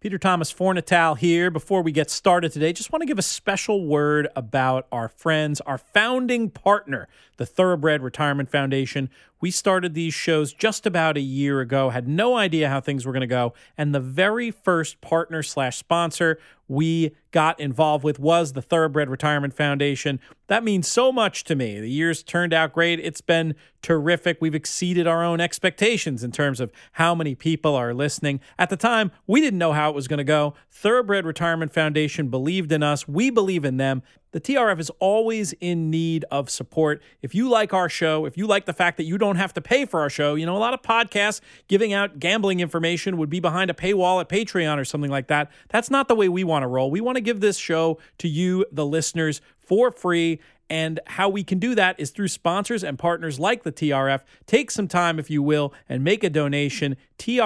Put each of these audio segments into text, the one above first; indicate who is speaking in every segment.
Speaker 1: Peter Thomas Fornatale here. Before we get started today, just want to give a special word about our friends, our founding partner, the Thoroughbred Retirement Foundation. We started these shows just about a year ago, had no idea how things were going to go, and the very first partner/sponsor we got involved with was the Thoroughbred Retirement Foundation. That means so much to me. The years turned out great. It's been terrific. We've exceeded our own expectations in terms of how many people are listening. At the time, we didn't know how it was going to go. Thoroughbred Retirement Foundation believed in us. We believe in them. The TRF is always in need of support. If you like our show, if you like the fact that you don't have to pay for our show, a lot of podcasts giving out gambling information would be behind a paywall at Patreon or something like that. That's not the way we want to roll. We want to give this show to you, the listeners, for free. And how we can do that is through sponsors and partners like the TRF. Take some time, if you will, and make a donation.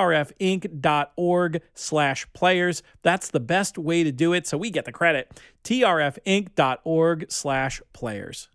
Speaker 1: trfinc.org/players. That's the best way to do it, so we get the credit. trfinc.org/players.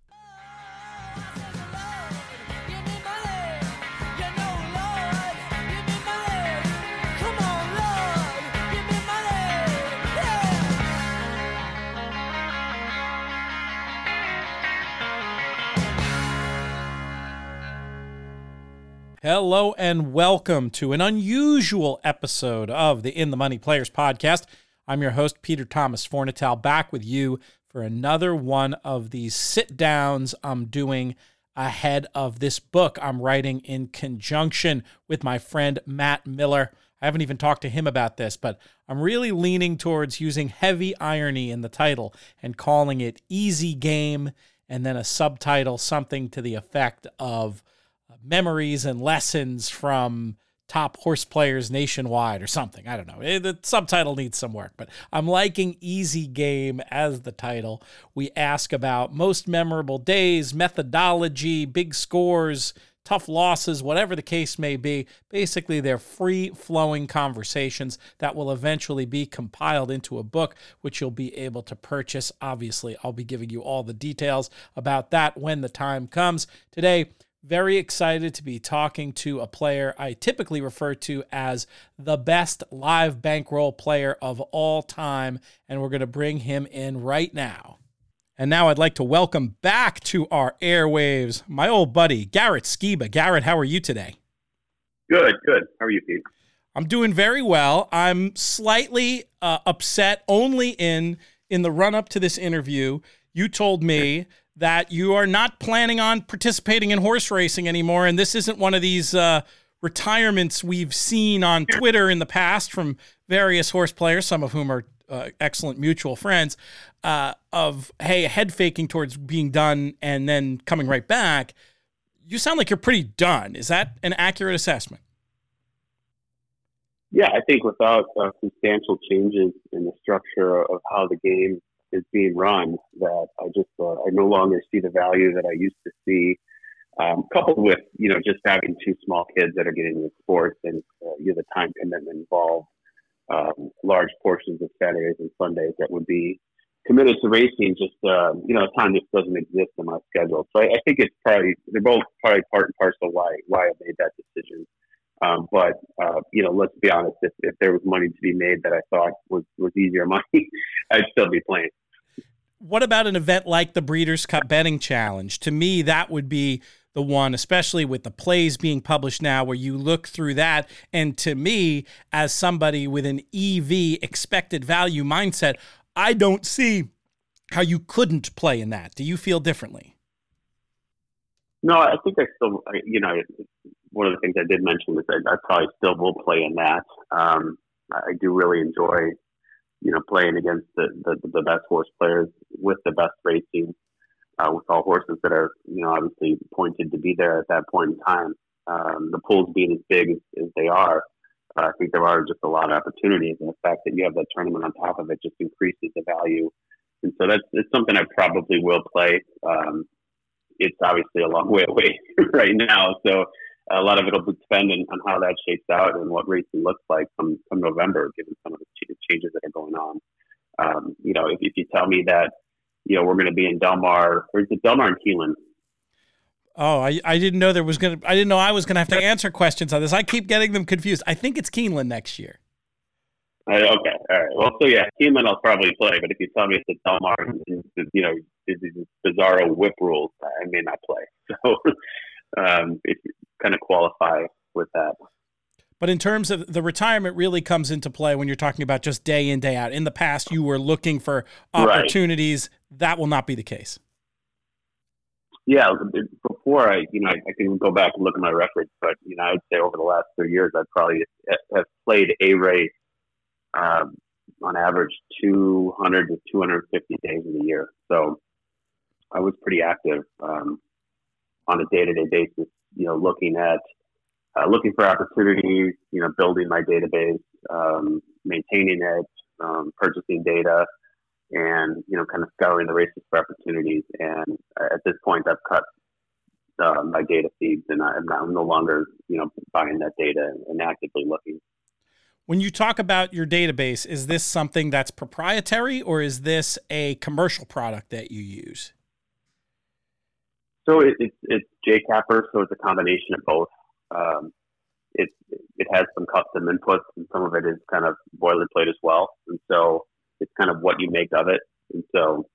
Speaker 1: Hello and welcome to an unusual episode of the In the Money Players podcast. I'm your host, Peter Thomas Fornatale, back with you for another one of these sit-downs I'm doing ahead of this book I'm writing in conjunction with my friend Matt Miller. I haven't even talked to him about this, but I'm really leaning towards using heavy irony in the title and calling it Easy Game, and then a subtitle, something to the effect of memories and lessons from top horse players nationwide or something. I don't know. The subtitle needs some work, but I'm liking Easy Game as the title. We ask about most memorable days, methodology, big scores, tough losses, whatever the case may be. Basically, they're free-flowing conversations that will eventually be compiled into a book, which you'll be able to purchase. Obviously, I'll be giving you all the details about that when the time comes. Today, very excited to be talking to a player I typically refer to as the best live bankroll player of all time, and we're going to bring him in right now. And now I'd like to welcome back to our airwaves my old buddy, Garrett Skiba. Garrett, how are you today?
Speaker 2: Good. How are you, Pete?
Speaker 1: I'm doing very well. I'm slightly upset only in the run-up to this interview. You told me that you are not planning on participating in horse racing anymore, and this isn't one of these retirements we've seen on Twitter in the past from various horse players, some of whom are excellent mutual friends, of, hey, head faking towards being done and then coming right back. You sound like you're pretty done. Is that an accurate assessment?
Speaker 2: Yeah, I think without substantial changes in the structure of how the game is being run, that I no longer see the value that I used to see, coupled with, just having two small kids that are getting into sports and, the time commitment involved, large portions of Saturdays and Sundays that would be committed to racing, just, time just doesn't exist in my schedule. So I think they're both probably part and parcel why I made that decision. But let's be honest, if there was money to be made that I thought was easier money, I'd still be playing.
Speaker 1: What about an event like the Breeders' Cup Betting Challenge? To me, that would be the one, especially with the plays being published now, where you look through that. And to me, as somebody with an EV, expected value mindset, I don't see how you couldn't play in that. Do you feel differently?
Speaker 2: No, I think I still, one of the things I did mention was I probably still will play in that. I do really enjoy playing against the best horse players with the best racing, with all horses that are, obviously pointed to be there at that point in time. The pools being as big as they are, I think there are just a lot of opportunities, and the fact that you have that tournament on top of it just increases the value. And so it's something I probably will play. It's obviously a long way away right now, so a lot of it will depend on how that shapes out and what racing looks like come November, given some of the changes that are going on. If you tell me that, we're going to be in Del Mar, or is it Del Mar and Keeneland?
Speaker 1: Oh, I didn't know I didn't know I was going to have to answer questions on this. I keep getting them confused. I think it's Keeneland next year.
Speaker 2: Okay, all right. Well, so yeah, Keeneland I'll probably play, but if you tell me it's a Del Mar and these bizarro whip rules, I may not play. So it kind of qualify with that.
Speaker 1: But in terms of the retirement really comes into play when you're talking about just day in, day out. In the past, you were looking for opportunities. Right. That will not be the case.
Speaker 2: Yeah, before I can go back and look at my records, but I'd say over the last 3 years, I probably have played a race on average 200 to 250 days in a year. So I was pretty active on a day-to-day basis. Looking for opportunities. Building my database, maintaining it, purchasing data. And, kind of scouring the races for opportunities. And at this point, I've cut my data feeds, and I'm no longer, buying that data and actively looking.
Speaker 1: When you talk about your database, is this something that's proprietary, or is this a commercial product that you use?
Speaker 2: So it's JCapper, so it's a combination of both. It has some custom inputs, and some of it is kind of boilerplate as well. And so it's kind of what you make of it. And so,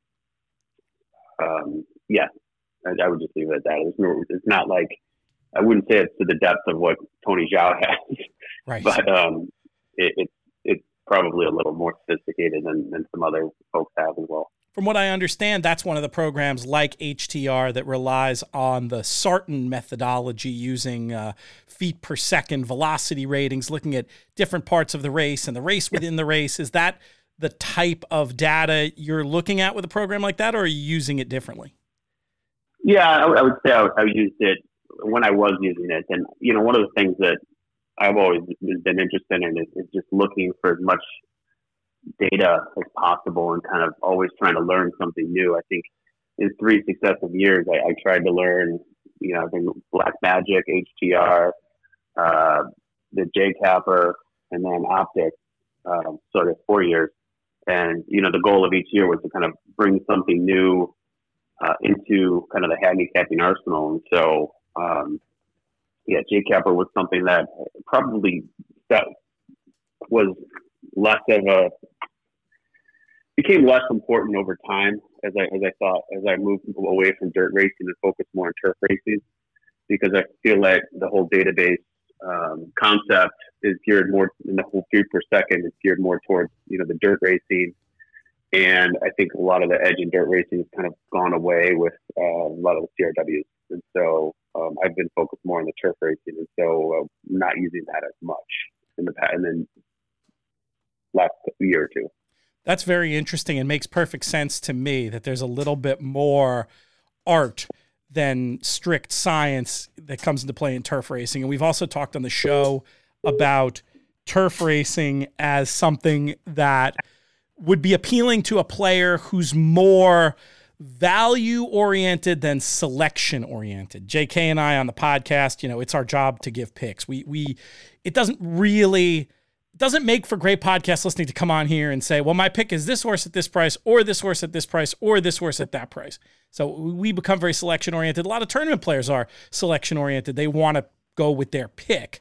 Speaker 2: I would just leave it at that. It's not like, I wouldn't say it's to the depth of what Tony Zhao has,
Speaker 1: right.
Speaker 2: But it's probably a little more sophisticated than some other folks have as well.
Speaker 1: From what I understand, that's one of the programs like HTR that relies on the Sarton methodology, using feet per second velocity ratings, looking at different parts of the race and the race within the race. Is that the type of data you're looking at with a program like that, or are you using it differently?
Speaker 2: Yeah, I would say I used it when I was using it. And, one of the things that I've always been interested in is just looking for as much data as possible and kind of always trying to learn something new. I think in 3 successive years, I tried to learn, I think Black Magic, HTR, the JCapper, and then Optic, sort of 4 years. And, the goal of each year was to kind of bring something new into kind of the handicapping arsenal. And so, JCapper was something that probably was became less important over time as I moved away from dirt racing and focused more on turf racing, because I feel like the whole database concept is geared more, in the whole feet per second is geared more towards, the dirt racing. And I think a lot of the edge in dirt racing has kind of gone away with a lot of the CRWs. And so I've been focused more on the turf racing. And so not using that as much in the past, and then last year or two.
Speaker 1: That's very interesting and makes perfect sense to me that there's a little bit more art than strict science that comes into play in turf racing. And we've also talked on the show about turf racing as something that would be appealing to a player who's more value-oriented than selection-oriented. JK and I on the podcast, it's our job to give picks. It doesn't make for great podcast listening to come on here and say, well, my pick is this horse at this price, or this horse at this price, or this horse at that price. So we become very selection-oriented. A lot of tournament players are selection-oriented. They want to go with their pick.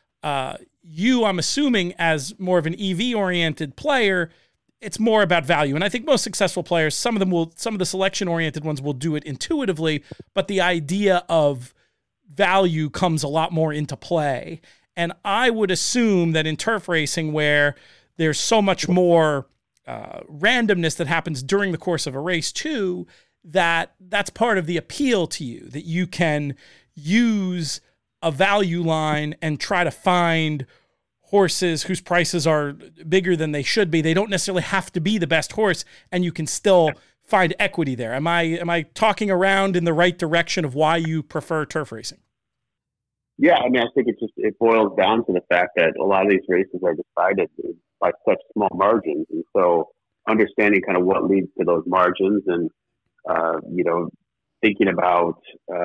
Speaker 1: I'm assuming, as more of an EV-oriented player, it's more about value. And I think most successful players, some of the selection-oriented ones will do it intuitively, but the idea of value comes a lot more into play. And I would assume that in turf racing, where there's so much more randomness that happens during the course of a race too, that's part of the appeal to you, that you can use a value line and try to find horses whose prices are bigger than they should be. They don't necessarily have to be the best horse, and you can still find equity there. Am I talking around in the right direction of why you prefer turf racing?
Speaker 2: Yeah, I think it boils down to the fact that a lot of these races are decided by such small margins. And so understanding kind of what leads to those margins and, thinking about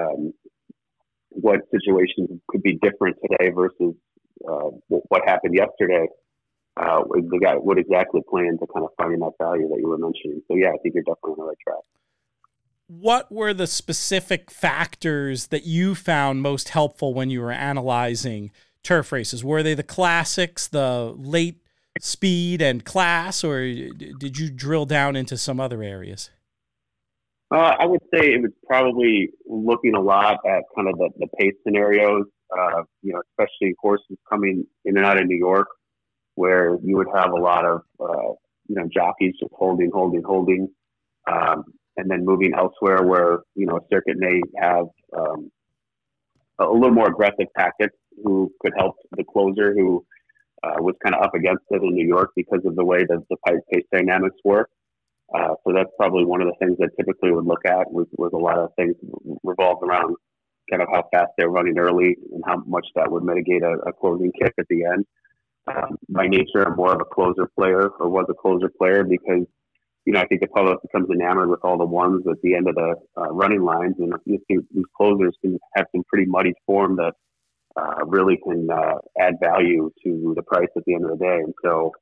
Speaker 2: what situations could be different today versus what happened yesterday, would exactly play into kind of finding that value that you were mentioning. So, yeah, I think you're definitely on the right track.
Speaker 1: What were the specific factors that you found most helpful when you were analyzing turf races? Were they the classics, the late speed and class, or did you drill down into some other areas?
Speaker 2: I would say it was probably looking a lot at kind of the pace scenarios, especially horses coming in and out of New York, where you would have a lot of, jockeys just holding, and then moving elsewhere where, a circuit may have a little more aggressive tactics who could help the closer who was kind of up against it in New York because of the way that the pace dynamics work. So that's probably one of the things that typically would look at was a lot of things revolved around kind of how fast they're running early and how much that would mitigate a closing kick at the end. By nature, I'm more of a closer player or was a closer player because, I think the public becomes enamored with all the ones at the end of the running lines. And you see these closers can have some pretty muddy form that really can add value to the price at the end of the day. And so,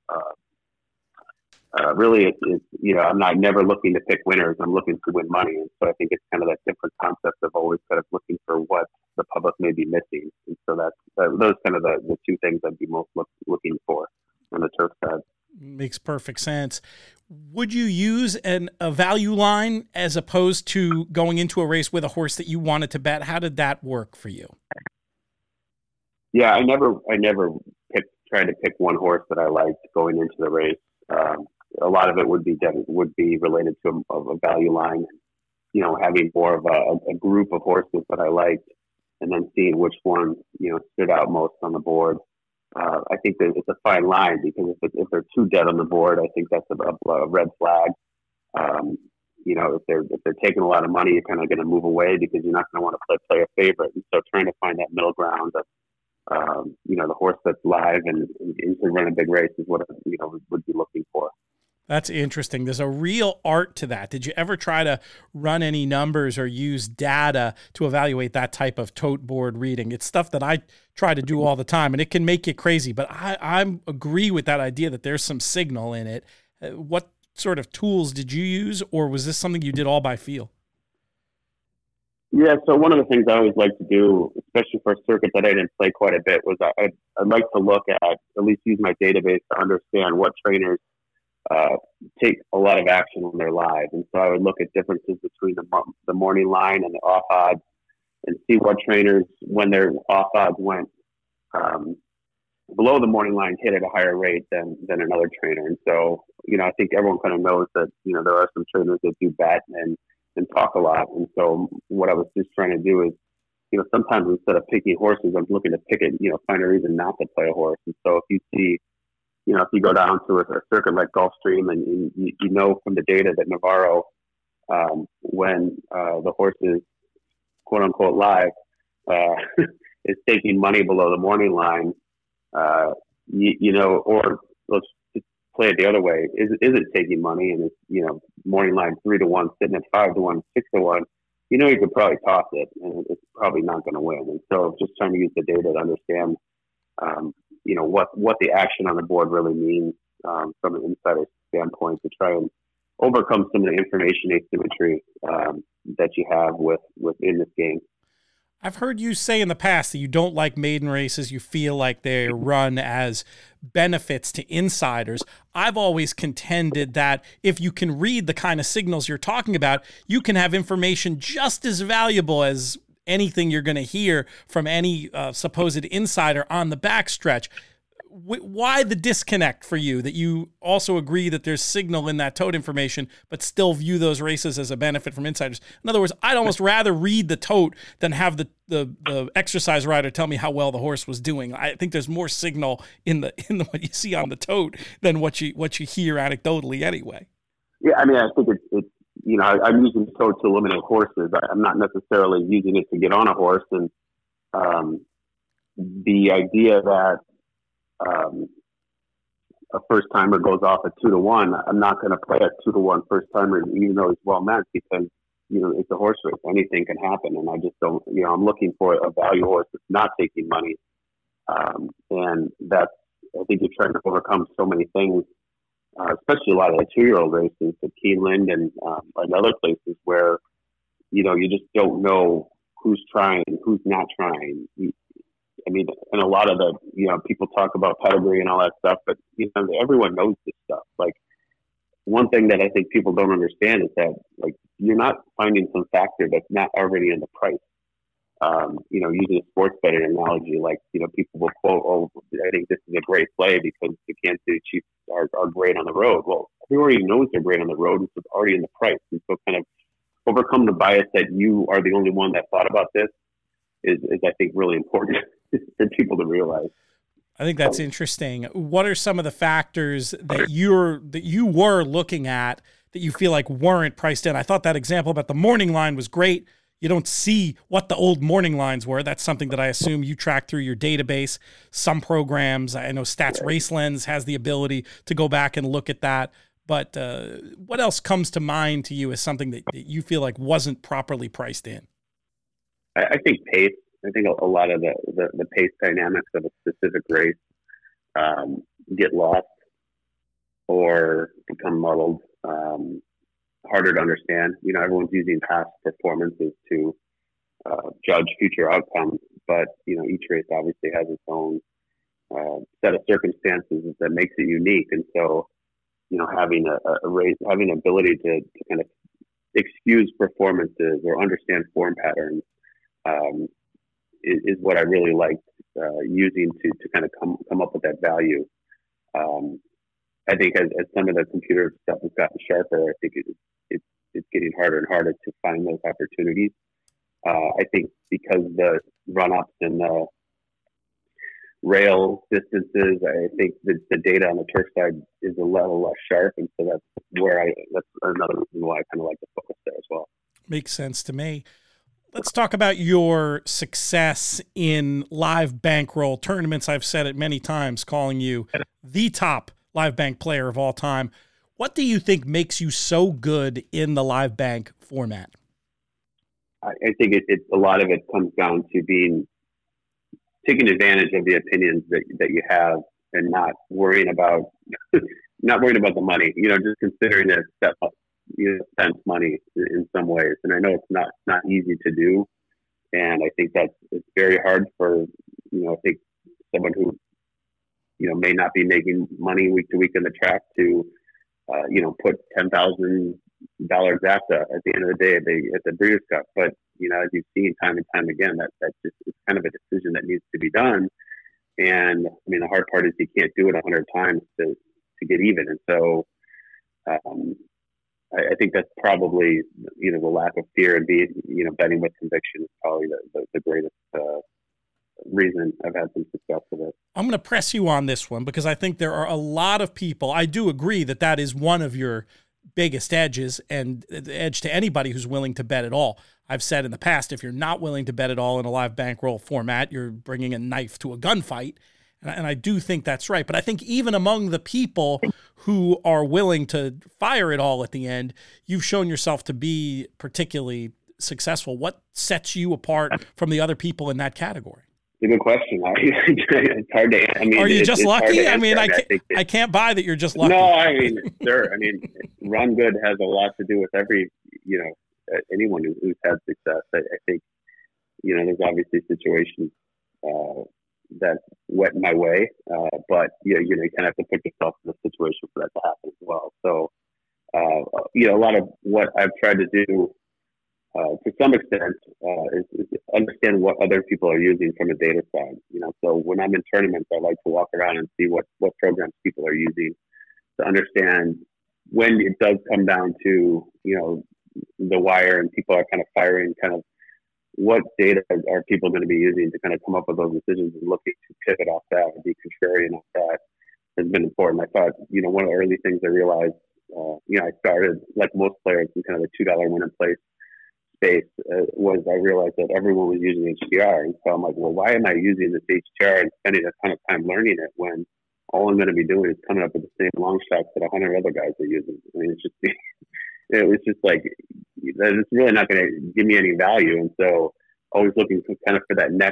Speaker 2: really, I'm not never looking to pick winners. I'm looking to win money. And so I think it's kind of that different concept of always kind of looking for what the public may be missing. And so that's those kind of the two things I'd be most looking for on the turf side.
Speaker 1: Makes perfect sense. Would you use a value line as opposed to going into a race with a horse that you wanted to bet? How did that work for you?
Speaker 2: Yeah, I never tried to pick one horse that I liked going into the race. A lot of it would be related to a value line, having more of a group of horses that I liked, and then seeing which one stood out most on the board. I think that it's a fine line because if they're too dead on the board, I think that's a red flag. If they're taking a lot of money, you're kind of going to move away because you're not going to want to play a favorite. And so trying to find that middle ground of the horse that's live and can run a big race is what would be looking for.
Speaker 1: That's interesting. There's a real art to that. Did you ever try to run any numbers or use data to evaluate that type of tote board reading? It's stuff that I try to do all the time, and it can make you crazy. But I agree with that idea that there's some signal in it. What sort of tools did you use, or was this something you did all by feel?
Speaker 2: Yeah, so one of the things I always like to do, especially for a circuit that I didn't play quite a bit, was I'd like to look at least use my database to understand what trainers take a lot of action when they're live. And so I would look at differences between the morning line and the off odds and see what trainers, when their off odds went below the morning line, hit at a higher rate than another trainer. And so, I think everyone kind of knows that, there are some trainers that do bet and talk a lot. And so what I was just trying to do is, sometimes instead of picking horses, I'm looking to pick it, find a reason not to play a horse. And so if you see, if you go down to a circuit like Gulfstream and you know from the data that Navarro, when the horse is quote unquote live, is taking money below the morning line, or let's just play it the other way. Is it taking money and it's, morning line 3-1, sitting at 5-1, 6-1, you could probably toss it and it's probably not going to win. And so just trying to use the data to understand, what the action on the board really means from an insider standpoint to try and overcome some of the information asymmetry that you have within this game.
Speaker 1: I've heard you say in the past that you don't like maiden races. You feel like they're run as benefits to insiders. I've always contended that if you can read the kind of signals you're talking about, you can have information just as valuable as anything you're going to hear from any supposed insider on the backstretch. Why the disconnect for you that you also agree that there's signal in that tote information, but still view those races as a benefit from insiders? In other words, I'd almost rather read the tote than have the exercise rider tell me how well the horse was doing. I think there's more signal in the what you see on the tote than what you hear anecdotally anyway.
Speaker 2: Yeah, I mean, I think it's I'm using the tote to eliminate horses. I'm not necessarily using it to get on a horse. And the idea that a first timer goes off at 2-1, I'm not going to play a 2-1 first timer, even though it's well meant, because it's a horse race. Anything can happen, and I just don't. I'm looking for a value horse that's not taking money, and that's. I think you're trying to overcome so many things, especially a lot of the 2-year-old races at Keeneland and other places where you just don't know who's trying, who's not trying. I mean, and a lot of the, people talk about pedigree and all that stuff, but, everyone knows this stuff. Like, one thing that I think people don't understand is that, like, you're not finding some factor that's not already in the price. Using a sports betting analogy, like, people will quote, "Oh, I think this is a great play because the Kansas City Chiefs are great on the road." Well, everybody already knows they're great on the road. It's already in the price. And so kind of overcome the bias that you are the only one that thought about this is I think, really important for people to realize.
Speaker 1: I think that's interesting. What are some of the factors that you were looking at that you feel like weren't priced in? I thought that example about the morning line was great. You don't see what the old morning lines were. That's something that I assume you track through your database. Some programs, I know Stats Race Lens has the ability to go back and look at that. But what else comes to mind to you as something that you feel like wasn't properly priced in?
Speaker 2: I think pace. I think a lot of the pace dynamics of a specific race get lost or become muddled. Harder to understand. Everyone's using past performances to judge future outcomes, but each race obviously has its own set of circumstances that makes it unique. And so, having a race, having the ability to kind of excuse performances or understand form patterns is what I really liked using to kind of come up with that value. I think as some of the computer stuff has gotten sharper, I think it's getting harder and harder to find those opportunities. I think because the run-ups and the rail distances, I think that the data on the turf side is a level less sharp, and so that's another reason why I kind of like to focus there as well.
Speaker 1: Makes sense to me. Let's talk about your success in live bankroll tournaments. I've said it many times, calling you the top live bank player of all time. What do you think makes you so good in the live bank format?
Speaker 2: I think it a lot of it comes down to taking advantage of the opinions that you have and not worrying about the money. Just considering it step up, spent money in some ways. And I know it's not easy to do, and I think it's very hard for I think someone who may not be making money week to week in the track to put $10,000 at the end of the day at the Breeders' Cup. But as you've seen time and time again, that just is kind of a decision that needs to be done. And I mean, the hard part is you can't do it 100 times to get even. And so I think that's probably the lack of fear and betting with conviction is probably the greatest reason I've had some success with it.
Speaker 1: I'm going to press you on this one because I think there are a lot of people. I do agree that is one of your biggest edges, and the edge to anybody who's willing to bet at all. I've said in the past, if you're not willing to bet at all in a live bankroll format, you're bringing a knife to a gunfight. And I do think that's right. But I think even among the people who are willing to fire it all at the end, you've shown yourself to be particularly successful. What sets you apart from the other people in that category?
Speaker 2: It's a good question. It's hard to answer. I mean,
Speaker 1: are you just lucky? I mean, I can't buy that you're just lucky.
Speaker 2: No, I mean, sure. I mean, run good has a lot to do with anyone who's had success. I think, there's obviously situations that went my way, but you kind of have to put yourself in a situation for that to happen as well. So, a lot of what I've tried to do to some extent is understand what other people are using from a data side. So when I'm in tournaments, I like to walk around and see what programs people are using to understand when it does come down to the wire and people are kind of firing, kind of what data are people going to be using to kind of come up with those decisions, and looking to pivot off that and be contrarian off that has been important. I thought one of the early things I realized, I started like most players in kind of the $2 win and place space, was I realized that everyone was using HDR. And so I'm like, well, why am I using this HDR and spending a ton of time learning it when all I'm going to be doing is coming up with the same long shots that 100 other guys are using? I mean, it was just like, it's really not going to give me any value. And so always looking for that next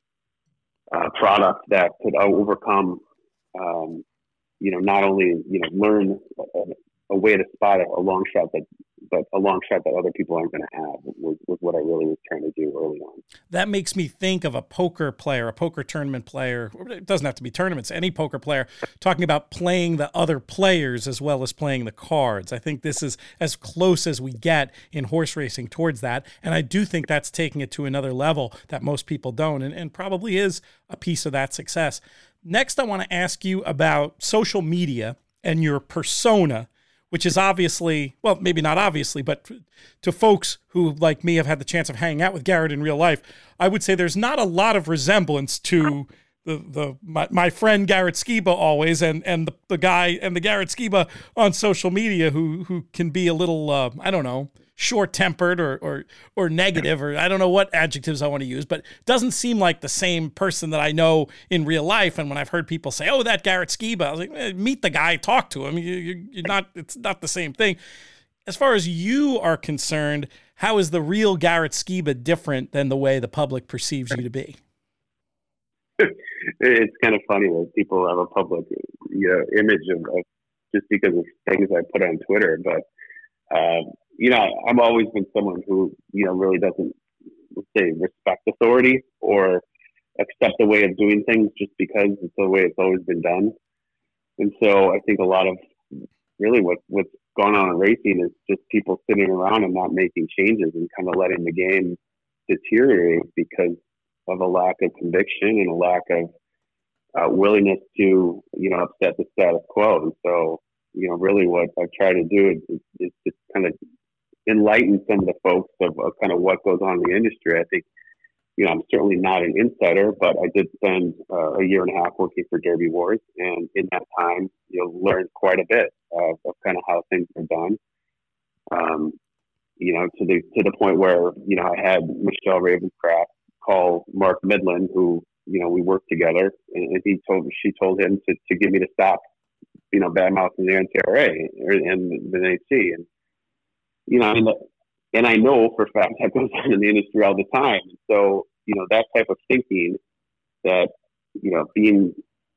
Speaker 2: product that could overcome, not only, learn a way to spot a long shot that but a long shot that other people aren't going to have was what I really was trying to do early on.
Speaker 1: That makes me think of a poker player, a poker tournament player. It doesn't have to be tournaments, any poker player talking about playing the other players as well as playing the cards. I think this is as close as we get in horse racing towards that. And I do think that's taking it to another level that most people don't, and probably is a piece of that success. Next, I want to ask you about social media and your persona, which is obviously, well, maybe not obviously, but to folks who, like me, have had the chance of hanging out with Garrett in real life, I would say there's not a lot of resemblance to my friend Garrett Skiba always, and the guy and the Garrett Skiba on social media who can be a little, I don't know, short-tempered or negative, or I don't know what adjectives I want to use, but doesn't seem like the same person that I know in real life. And when I've heard people say, "Oh, that Garrett Skiba," I was like, meet the guy, talk to him. You're not. It's not the same thing. As far as you are concerned, how is the real Garrett Skiba different than the way the public perceives you to be?
Speaker 2: It's kind of funny that people have a public image of just because of things I put on Twitter, but. I've always been someone who, really doesn't, let's say, respect authority or accept the way of doing things just because it's the way it's always been done. And so I think a lot of really what's gone on in racing is just people sitting around and not making changes and kind of letting the game deteriorate because of a lack of conviction and a lack of willingness to, upset the status quo. And so, really what I try to do is just kind of enlighten some of the folks of kind of what goes on in the industry. I think, I'm certainly not an insider, but I did spend a year and a half working for Derby Wars. And in that time, learned quite a bit of kind of how things are done. To the point where, I had Michelle Ravenscraft call Mark Midland, who, we worked together, and she told him to get me to stop bad mouthing the NCRA and the NHC. And I know for a fact that goes on in the industry all the time. So, that type of thinking that, being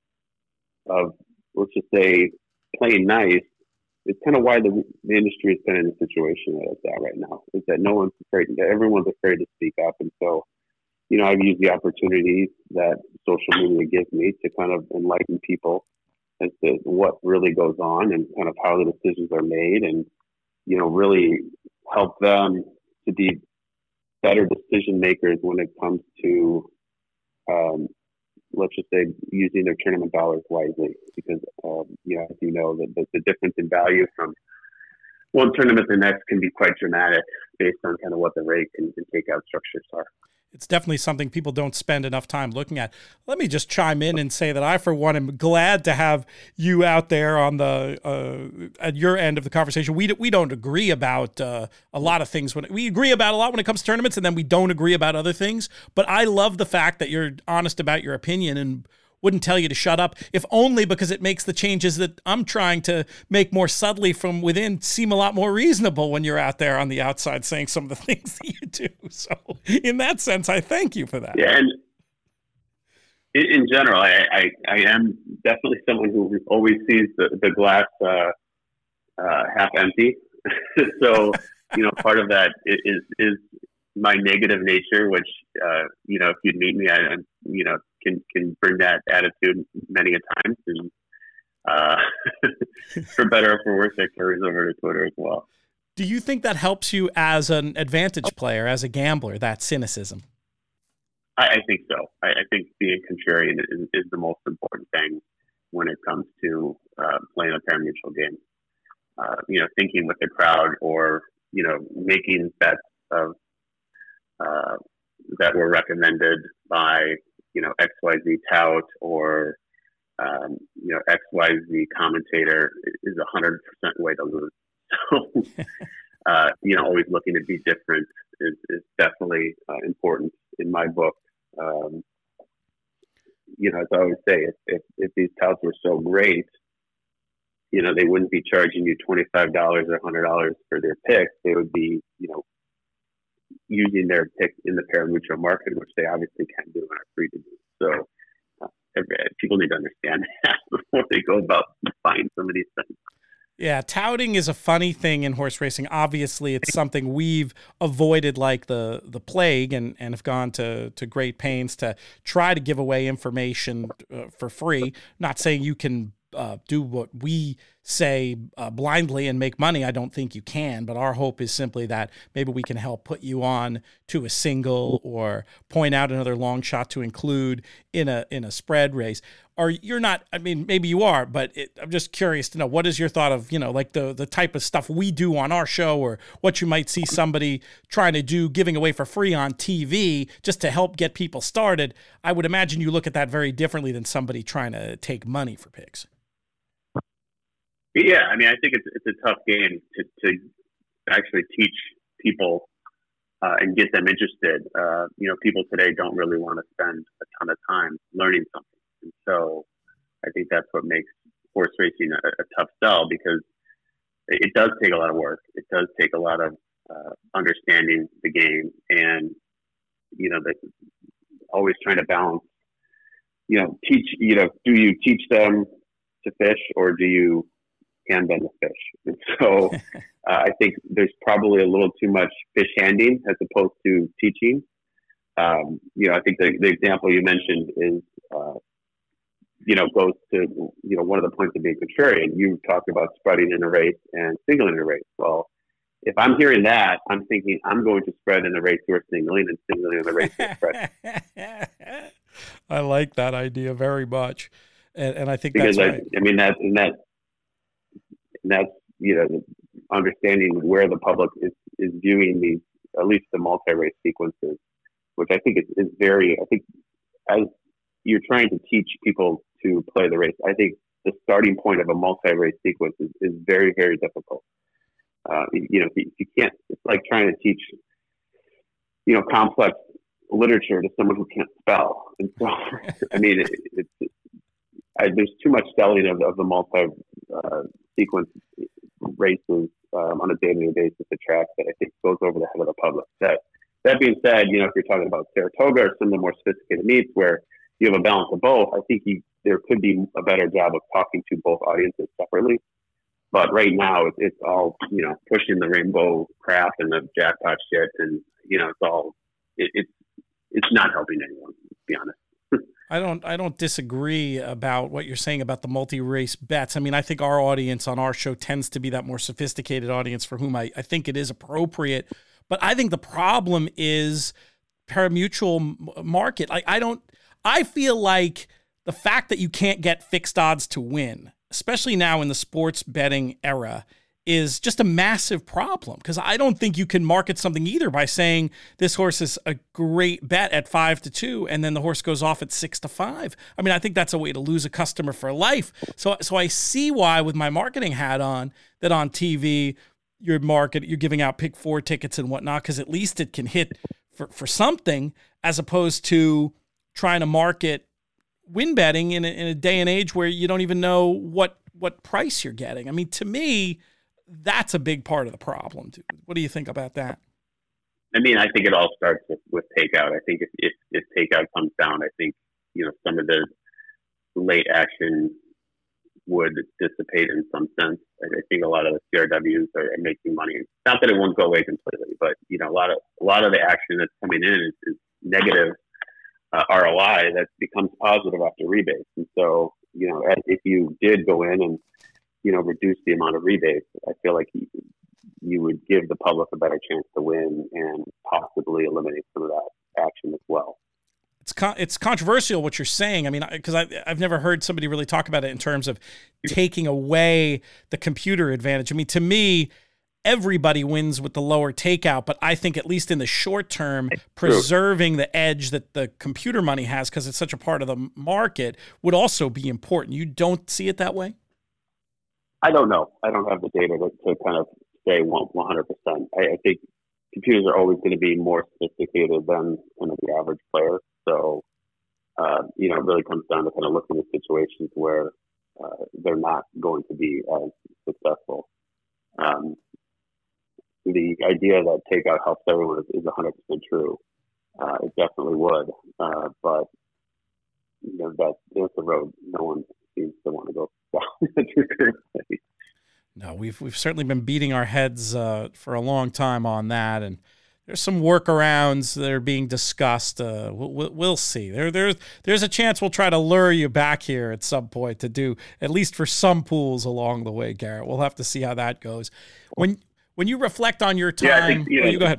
Speaker 2: let's just say, playing nice, is kind of why the industry is kind of in the situation that it's at right now, is that everyone's afraid to speak up. And so, I've used the opportunities that social media gives me to kind of enlighten people as to what really goes on and kind of how the decisions are made, and really help them to be better decision makers when it comes to let's just say using their tournament dollars wisely, because as the difference in value from one tournament to the next can be quite dramatic based on kind of what the rate and takeout structures are.
Speaker 1: It's definitely something people don't spend enough time looking at. Let me just chime in and say that I, for one, am glad to have you out there on the at your end of the conversation. We don't agree about a lot of things. We agree about a lot when it comes to tournaments, and then we don't agree about other things. But I love the fact that you're honest about your opinion and wouldn't tell you to shut up, if only because it makes the changes that I'm trying to make more subtly from within seem a lot more reasonable when you're out there on the outside saying some of the things that you do. So in that sense, I thank you for that.
Speaker 2: Yeah, and in general, I am definitely someone who always sees the glass half empty. So, part of that is my negative nature, which, if you'd meet me, I can bring that attitude many a times, and for better or for worse, that carries over to Twitter as well.
Speaker 1: Do you think that helps you as an advantage player, as a gambler, that cynicism?
Speaker 2: I think so. I think being contrarian is the most important thing when it comes to playing a pari-mutuel game. Thinking with the crowd, or making bets of that were recommended by XYZ tout or XYZ commentator is 100% way to lose. So always looking to be different is definitely important in my book. As I always say, if these touts were so great, they wouldn't be charging you $25 or $100 for their picks. They would be, using their picks in the pari-mutuel market, which they obviously can't do and are free to do. So people need to understand that before they go about buying some of these things.
Speaker 1: Yeah, touting is a funny thing in horse racing. Obviously, it's something we've avoided like the plague, and have gone to great pains to try to give away information for free. Not saying you can do what we say blindly and make money. I don't think you can, but our hope is simply that maybe we can help put you on to a single or point out another long shot to include in a spread race. Or you're not, I mean, maybe you are, but I'm just curious to know, what is your thought of, like the type of stuff we do on our show, or what you might see somebody trying to do, giving away for free on TV just to help get people started. I would imagine you look at that very differently than somebody trying to take money for picks.
Speaker 2: Yeah, I mean, I think it's a tough game to actually teach people and get them interested. People today don't really want to spend a ton of time learning something. And so I think that's what makes horse racing a tough sell, because it does take a lot of work. It does take a lot of understanding the game, and always trying to balance. Teach. Do you teach them to fish, or do you hand them the fish? And so I think there's probably a little too much fish handing as opposed to teaching. I think the example you mentioned is. Goes to, one of the points of being contrarian. You talked about spreading in a race and singling in a race. Well, if I'm hearing that, I'm thinking I'm going to spread in the race you're singling, and singling in the race you're spreading.
Speaker 1: I like that idea very much. And I think
Speaker 2: because
Speaker 1: that's right.
Speaker 2: I mean, that's understanding where the public is viewing these, at least the multi-race sequences, which I think is very, I think as you're trying to teach people to play the race, I think the starting point of a multi-race sequence is very, very difficult. If you can't, it's like trying to teach, complex literature to someone who can't spell. And so, I mean, there's too much selling of the multi-sequence races on a day-to-day basis at tracks that I think goes over the head of the public. That being said, if you're talking about Saratoga or some of the more sophisticated meets where you have a balance of both, I think there could be a better job of talking to both audiences separately. But right now, it's all, pushing the rainbow crap and the jackpot shit, and it's all it's not helping anyone, to be honest.
Speaker 1: I don't disagree about what you're saying about the multi-race bets. I mean, I think our audience on our show tends to be that more sophisticated audience for whom I think it is appropriate. But I think the problem is pari-mutuel market. I feel like the fact that you can't get fixed odds to win, especially now in the sports betting era, is just a massive problem, because I don't think you can market something either by saying this horse is a great bet at 5-2 and then the horse goes off at 6-5. I mean, I think that's a way to lose a customer for life. So I see why, with my marketing hat on, that on TV you're giving out pick 4 tickets and whatnot, because at least it can hit for something, as opposed to trying to market win betting in a day and age where you don't even know what price you're getting. I mean, to me, that's a big part of the problem, dude. What do you think about that?
Speaker 2: I mean, I think it all starts with takeout. I think if takeout comes down, I think, some of the late action would dissipate in some sense. I think a lot of the CRWs are making money. Not that it won't go away completely, but, a lot of the action that's coming in is negative ROI that becomes positive after rebates. And so, if you did go in and, reduce the amount of rebates, I feel like you would give the public a better chance to win and possibly eliminate some of that action as well.
Speaker 1: It's controversial what you're saying. I mean, because I've never heard somebody really talk about it in terms of taking away the computer advantage. I mean, to me, everybody wins with the lower takeout, but I think at least in the short term, preserving the edge that the computer money has, because it's such a part of the market, would also be important. You don't see it that way?
Speaker 2: I don't know. I don't have the data to kind of say 100%. I think computers are always going to be more sophisticated than kind of the average player. So, it really comes down to kind of looking at situations where they're not going to be as successful. The idea that takeout helps everyone is 100% true. It definitely would. But, that's the road no one seems to want to go down.
Speaker 1: we've certainly been beating our heads for a long time on that, and there's some workarounds that are being discussed. We'll see. There's a chance we'll try to lure you back here at some point to do at least for some pools along the way, Garrett. We'll have to see how that goes. When you reflect on your time,
Speaker 2: I think,
Speaker 1: you go ahead.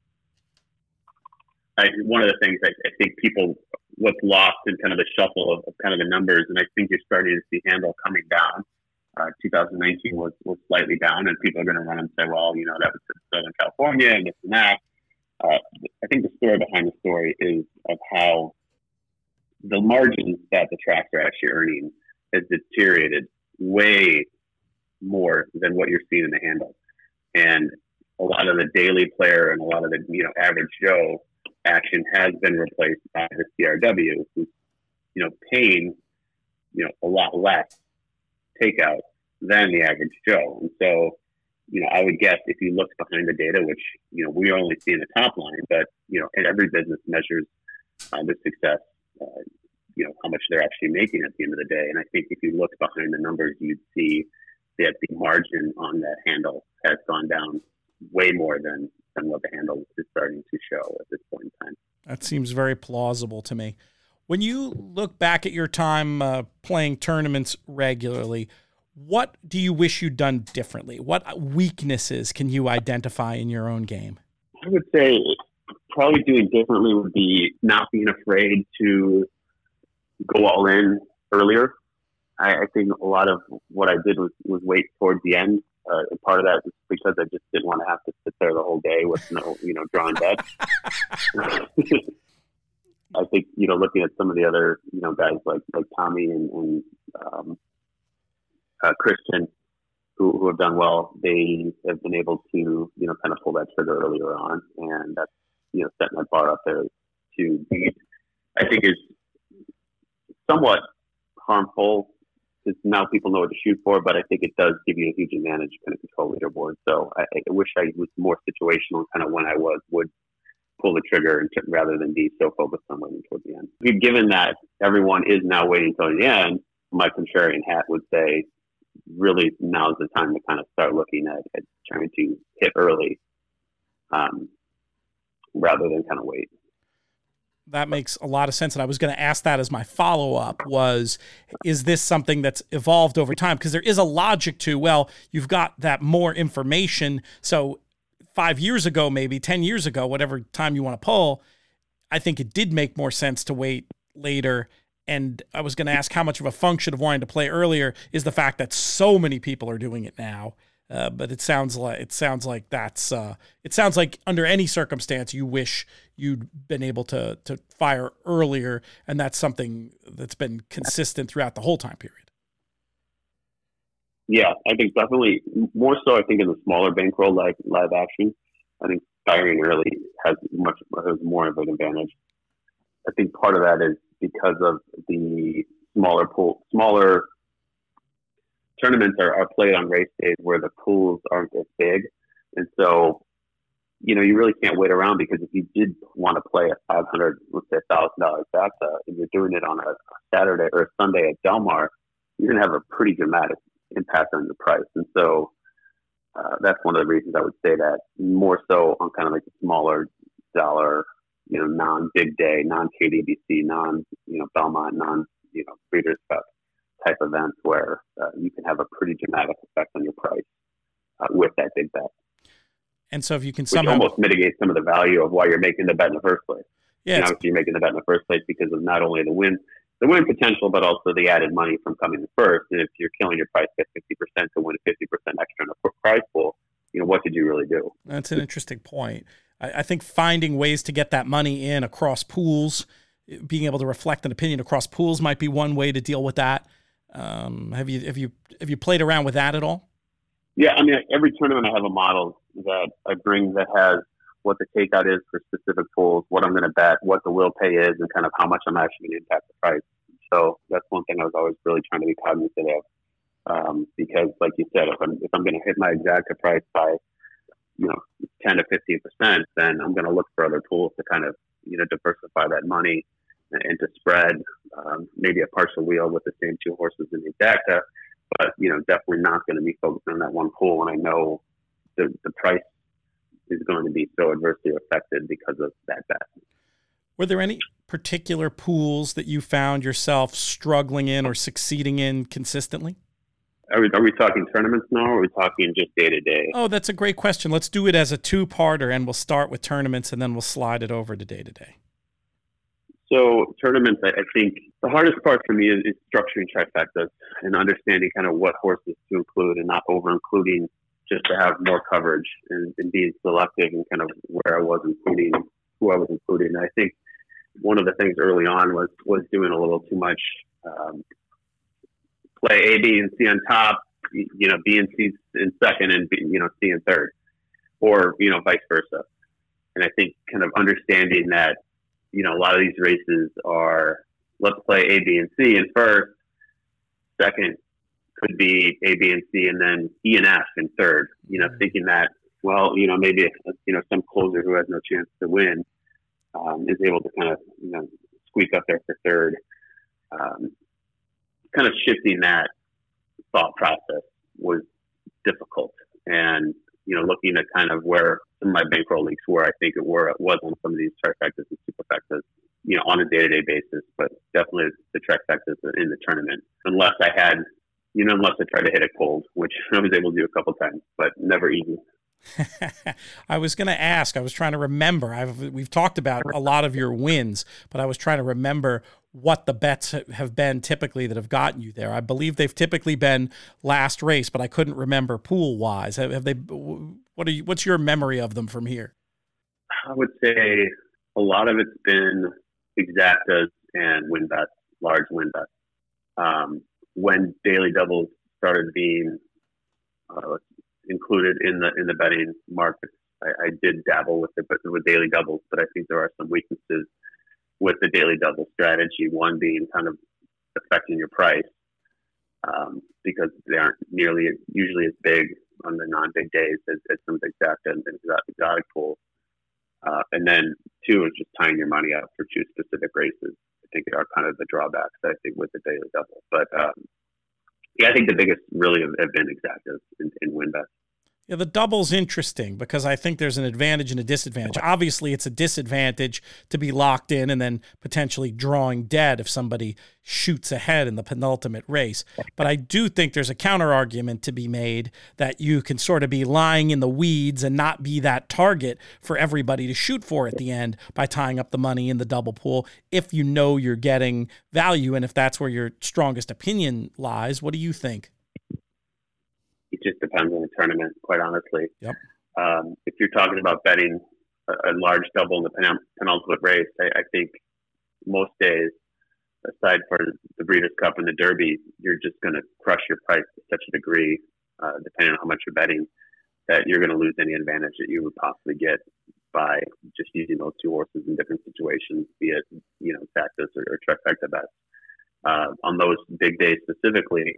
Speaker 2: One of the things I think people what's lost in kind of the shuffle of kind of the numbers, and I think you're starting to see handle coming down. 2019 was slightly down, and people are going to run and say, well, that was Southern California and this and that. I think the story behind the story is of how the margins that the tracks are actually earning has deteriorated way more than what you're seeing in the handle. And a lot of the daily player and a lot of the average Joe action has been replaced by the CRW, who's paying a lot less takeout than the average Joe. And so I would guess if you look behind the data, which we're only seeing the top line, but and every business measures the success, how much they're actually making at the end of the day. And I think if you look behind the numbers, you'd see that the margin on that handle has gone down way more than what the handle is starting to show at this point in time.
Speaker 1: That seems very plausible to me. When you look back at your time playing tournaments regularly, what do you wish you'd done differently? What weaknesses can you identify in your own game?
Speaker 2: I would say probably doing differently would be not being afraid to go all in earlier. I think a lot of what I did was wait towards the end. And part of that was because I just didn't want to have to sit there the whole day with no, drawn bets. I think, looking at some of the other, guys like Tommy and Christian, who have done well, they have been able to, kind of pull that trigger earlier on. And that's, setting that bar up there to beat, I think is somewhat harmful because now people know what to shoot for, but I think it does give you a huge advantage kind of control leaderboard. So I wish I was more situational kind of when I would pull the trigger rather than be so focused on waiting toward the end. Given that everyone is now waiting until the end, my contrarian hat would say really now's the time to kind of start looking at trying to hit early rather than kind of wait.
Speaker 1: That makes a lot of sense. And I was going to ask that as my follow-up is this something that's evolved over time? Because there is a logic to, well, you've got that more information. So 5 years ago, maybe 10 years ago, whatever time you want to pull, I think it did make more sense to wait later. And I was going to ask how much of a function of wanting to play earlier is the fact that so many people are doing it now. But it sounds like that's it sounds like under any circumstance you wish you'd been able to fire earlier, and that's something that's been consistent throughout the whole time period.
Speaker 2: Yeah, I think definitely more so. I think in the smaller bankroll like live action, I think firing early has more of an advantage. I think part of that is because of the smaller tournaments are played on race days where the pools aren't as big. And so, you really really can't wait around, because if you did want to play a $500, let's say $1,000 BACTA, and you're doing it on a Saturday or a Sunday at Del Mar, you're going to have a pretty dramatic impact on the price. And so that's one of the reasons I would say that more so on kind of like the smaller dollar, non-big day, non-KDBC, Belmont, Breeders' Cup type events where you can have a pretty dramatic effect on your price with that big bet.
Speaker 1: And so if you can
Speaker 2: somehow almost mitigate some of the value of why you're making the bet in the first place.
Speaker 1: Yeah,
Speaker 2: obviously you're making the bet in the first place because of not only the win potential, but also the added money from coming in first. And if you're killing your price at 50% to win 50% extra in a prize pool, what did you really do?
Speaker 1: That's an interesting point. I think finding ways to get that money in across pools, being able to reflect an opinion across pools might be one way to deal with that. Have you played around with that at all?
Speaker 2: Yeah, I mean, every tournament I have a model that I bring that has what the takeout is for specific pools, what I'm going to bet, what the will pay is, and kind of how much I'm actually going to impact the price. So that's one thing I was always really trying to be cognizant of, because, like you said, if I'm going to hit my exacta price by 10 to 15%, then I'm going to look for other pools to kind of diversify that money and to spread maybe a partial wheel with the same two horses in the exacta, but, definitely not going to be focused on that one pool when I know the price is going to be so adversely affected because of that bet.
Speaker 1: Were there any particular pools that you found yourself struggling in or succeeding in consistently?
Speaker 2: Are we talking tournaments now, or are we talking just day-to-day?
Speaker 1: Oh, that's a great question. Let's do it as a two-parter, and we'll start with tournaments, and then we'll slide it over to day-to-day.
Speaker 2: So tournaments, I think the hardest part for me is structuring trifectas and understanding kind of what horses to include and not over-including just to have more coverage and being selective and kind of where I was including, who I was including. And I think one of the things early on was doing a little too much play A, B, and C on top, B and C in second, and C in third, or vice versa. And I think kind of understanding that a lot of these races are, let's play A, B, and C in first, second could be A, B, and C, and then E and F in third. Thinking that maybe some closer who has no chance to win is able to kind of squeak up there for third. Kind of shifting that thought process was difficult, and looking at kind of where some of my bankroll leaks were, I think it was on some of these trifectas and superfectas, on a day-to-day basis, but definitely the trifectas in the tournament, unless I tried to hit it cold, which I was able to do a couple times, but never easy.
Speaker 1: I was going to ask, I was trying to remember, we've talked about a lot of your wins, but I was trying to remember what the bets have been typically that have gotten you there. I believe they've typically been last race, but I couldn't remember pool wise. Have they, what's your memory of them from here?
Speaker 2: I would say a lot of it's been exactas and win bets, large win bets. When daily doubles started being included in the betting markets, I did dabble with daily doubles, but I think there are some weaknesses with the daily double strategy. One being kind of affecting your price because they aren't usually as big on the non-big days as some exacta and exotic pools. And then two is just tying your money up for two specific races. I think are kind of the drawbacks, I think, with the daily double. But I think the biggest really have been exactas in win bets.
Speaker 1: Yeah, the double's interesting because I think there's an advantage and a disadvantage. Obviously, it's a disadvantage to be locked in and then potentially drawing dead if somebody shoots ahead in the penultimate race. But I do think there's a counter argument to be made that you can sort of be lying in the weeds and not be that target for everybody to shoot for at the end by tying up the money in the double pool if you know you're getting value and if that's where your strongest opinion lies. What do you think?
Speaker 2: It just depends on the tournament, quite honestly.
Speaker 1: Yep.
Speaker 2: If you're talking about betting a large double in the penultimate race, I think most days, aside for the Breeders' Cup and the Derby, you're just going to crush your price to such a degree, depending on how much you're betting, that you're going to lose any advantage that you would possibly get by just using those two horses in different situations, be it exactas or trifecta bets. On those big days specifically,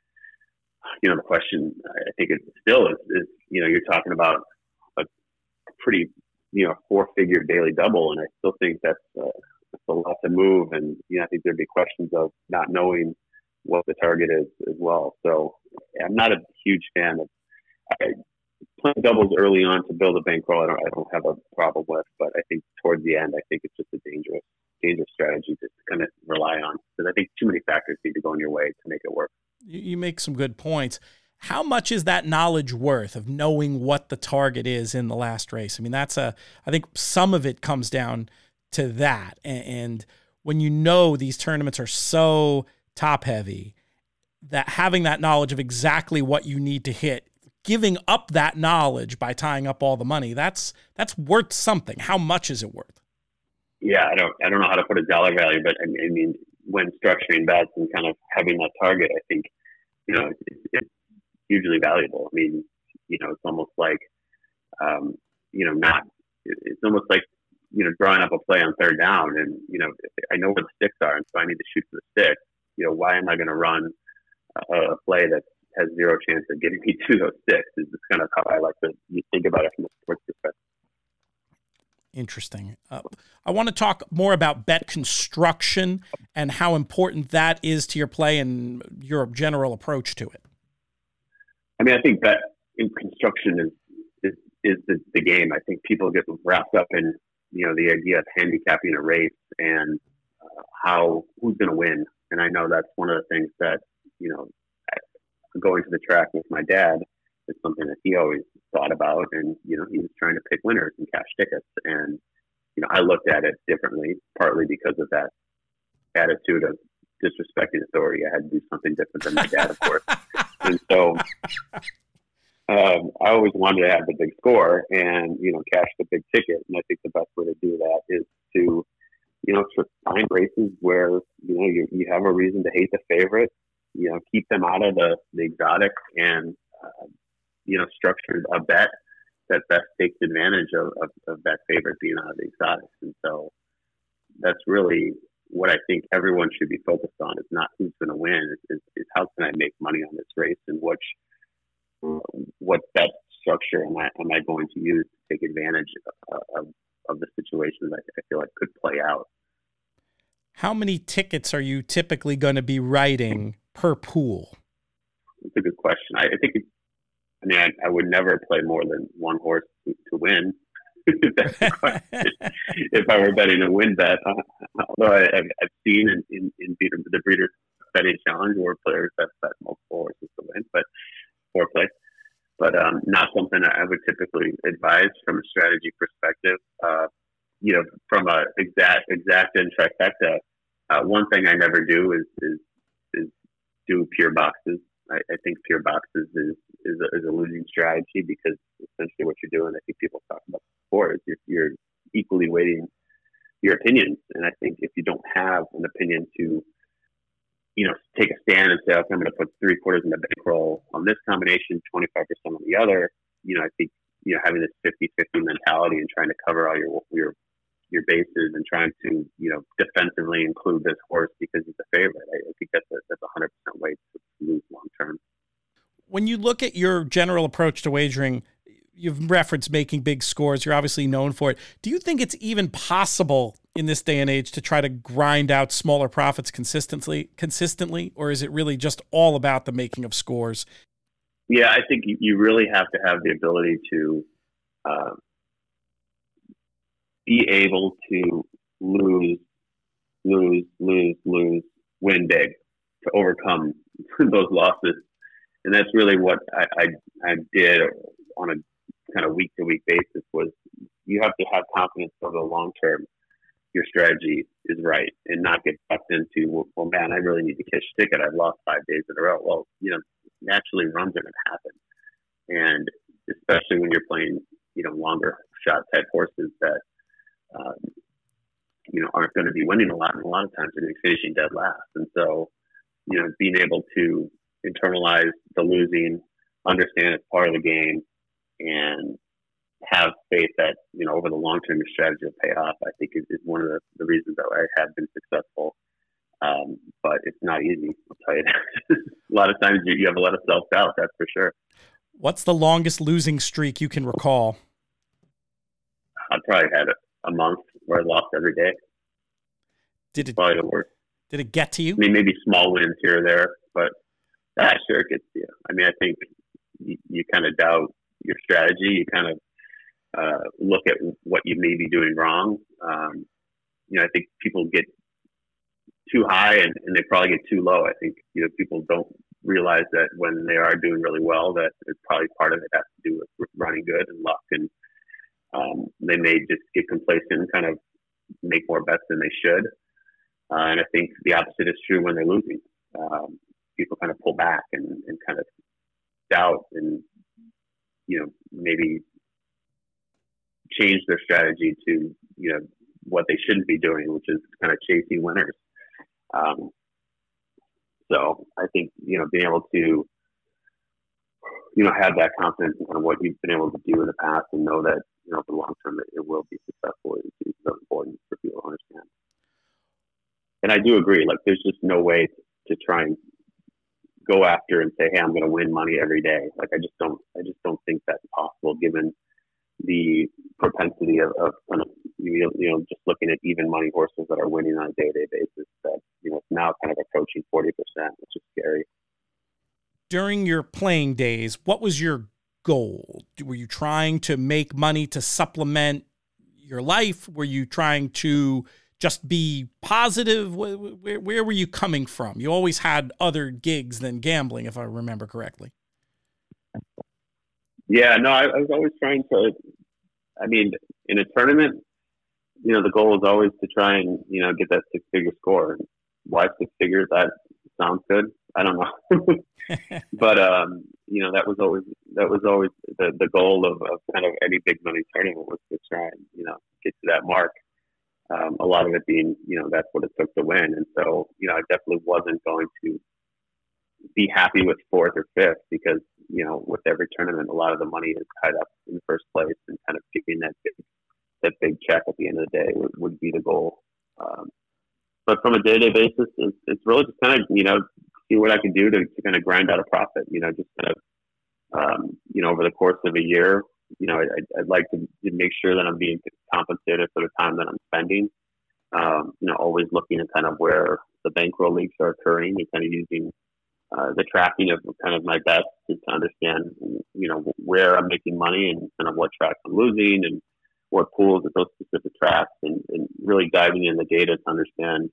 Speaker 2: the question I think it still is you're talking about a pretty four-figure daily double, and I still think that's a lot to move. And I think there'd be questions of not knowing what the target is as well. So I'm not a huge fan of playing doubles early on to build a bankroll. I don't have a problem with, but I think towards the end, I think it's just a dangerous strategy to kind of rely on, because I think too many factors need to go in your way to make it work.
Speaker 1: You make some good points. How much is that knowledge worth of knowing what the target is in the last race? I mean, I think some of it comes down to that. And when these tournaments are so top heavy, that having that knowledge of exactly what you need to hit, giving up that knowledge by tying up all the money, that's worth something. How much is it worth?
Speaker 2: Yeah, I don't know how to put a dollar value, but I mean, when structuring bets and kind of having that target, I think, it's hugely valuable. I mean, it's almost like, it's almost like, drawing up a play on third down and, I know where the sticks are, and so I need to shoot for the stick. Why am I going to run a play that has zero chance of getting me to those sticks? Is kind of how I like to think about it from a sports perspective.
Speaker 1: Interesting. I want to talk more about bet construction and how important that is to your play and your general approach to it.
Speaker 2: I mean, I think bet in construction is the game. I think people get wrapped up in, the idea of handicapping a race and who's going to win. And I know that's one of the things that, going to the track with my dad is something that he always thought about. And, he was trying to pick winners and cash tickets. And, I looked at it differently, partly because of that attitude of disrespecting authority. I had to do something different than my dad, of course. And so I always wanted to have the big score and, cash the big ticket. And I think the best way to do that is to, find races where, you have a reason to hate the favorite, keep them out of the exotic and, structure a bet that best takes advantage of that favorite being out of the exotics. And so that's really what I think everyone should be focused on. Is not who's going to win, is how can I make money on this race, and what bet structure am I going to use to take advantage of the situations that I feel like could play out.
Speaker 1: How many tickets are you typically going to be writing per pool?
Speaker 2: It's a good question. I think I would never play more than one horse to win. That's the question. If I were betting a win bet, although I've seen in the Breeders' Betting Challenge where players have bet multiple horses to win, but foreplay. But not something I would typically advise from a strategy perspective. From a exact and trifecta, one thing I never do is do pure boxes. I think pure boxes is a losing strategy because essentially what you're doing, I think people talk about before, is you're equally weighting your opinions. And I think if you don't have an opinion to, take a stand and say, okay, I'm going to put 3/4 in the bankroll on this combination, 25% on the other, I think, having this 50-50 mentality and trying to cover all your bases and trying to, defensively include this horse because he's a favorite. I think that's a 100% way to lose long term.
Speaker 1: When you look at your general approach to wagering, you've referenced making big scores. You're obviously known for it. Do you think it's even possible in this day and age to try to grind out smaller profits consistently, or is it really just all about the making of scores?
Speaker 2: Yeah, I think you really have to have the ability to be able to lose, win big, to overcome those losses. And that's really what I did on a kind of week-to-week basis. Was you have to have confidence over the long term your strategy is right and not get sucked into, well, man, I really need to cash a ticket. I've lost 5 days in a row. Well, naturally runs are going to happen. And especially when you're playing, longer shot type horses that, aren't going to be winning a lot. And a lot of times they're going to be finishing dead last. And so, being able to internalize the losing, understand it's part of the game, and have faith that, over the long term, your strategy will pay off, I think is one of the reasons that I have been successful. But it's not easy, I'll tell you that. A lot of times you have a lot of self-doubt, that's for sure.
Speaker 1: What's the longest losing streak you can recall?
Speaker 2: I probably had a month where I lost every day. Probably the worst.
Speaker 1: Did it get to you?
Speaker 2: I mean, maybe small wins here or there, but sure it gets to you. I mean, I think you kind of doubt your strategy. You kind of look at what you may be doing wrong. I think people get too high and they probably get too low. I think people don't realize that when they are doing really well, that it's probably part of it has to do with running good and luck, and they may just get complacent and kind of make more bets than they should. And I think the opposite is true when they're losing. People kind of pull back and kind of doubt and maybe change their strategy to what they shouldn't be doing, which is kind of chasing winners. So I think being able to have that confidence in kind of what you've been able to do in the past and know that for the long term it will be successful is so important for people to understand. And I do agree, like there's just no way to try and go after and say, hey, I'm going to win money every day. Like I just don't think that's possible given the propensity of kind of just looking at even money horses that are winning on a day-to-day basis that, it's now kind of approaching 40%, which is scary.
Speaker 1: During your playing days, what was your goal? Were you trying to make money to supplement your life? Were you trying to just be positive? Where were you coming from? You always had other gigs than gambling, if I remember correctly.
Speaker 2: Yeah, no, I was always trying to, in a tournament, the goal is always to try and, get that six-figure score. Why six figures? That sounds good. I don't know. But, that was always the goal of kind of any big money tournament was to try and, get to that mark. A lot of it being, that's what it took to win. And so, I definitely wasn't going to be happy with fourth or fifth because, with every tournament, a lot of the money is tied up in the first place, and kind of getting that big check at the end of the day would be the goal. But from a day-to-day basis, it's really just kind of, see what I can do to kind of grind out a profit, just kind of, over the course of a year, I'd like to make sure that I'm being compensated for the time that I'm spending. Always looking at kind of where the bankroll leaks are occurring and kind of using the tracking of kind of my bets to understand, where I'm making money and kind of what tracks I'm losing and what pools at those specific tracks, and really diving in the data to understand,